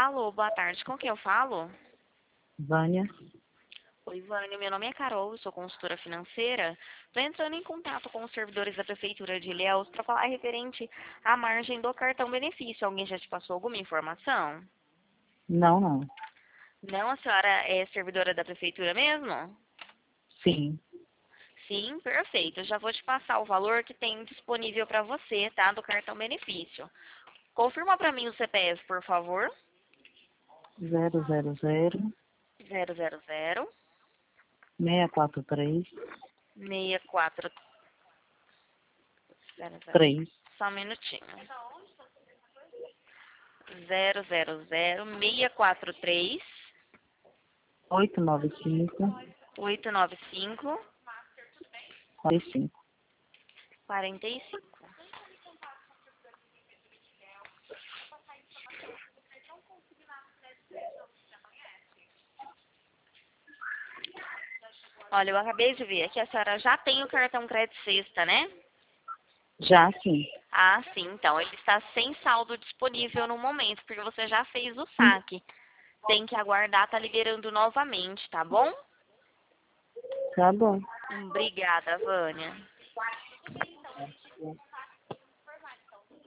Alô, boa tarde. Com quem eu falo? Vânia, Oi, Vânia. Meu nome é Carol, eu sou consultora financeira. Estou entrando em contato com os servidores da Prefeitura de Ilhéus para falar referente à margem do cartão benefício. Alguém já te passou alguma informação? não. Não, a senhora é servidora da Prefeitura mesmo? Sim, Sim, perfeito. Eu já vou te passar o valor que tem disponível para você, tá? Do cartão benefício. Confirma para mim o CPF, por favor. 000 000 643 64 3 Só um minutinho. 000 643 895 895 45. 45. Olha, eu acabei de ver aqui, a senhora já tem o cartão crédito sexta, né? Já sim. Ah, sim, então ele está sem saldo disponível no momento, porque você já fez o saque. Tem que aguardar, tá liberando novamente, tá bom? Tá bom. Obrigada, Vânia.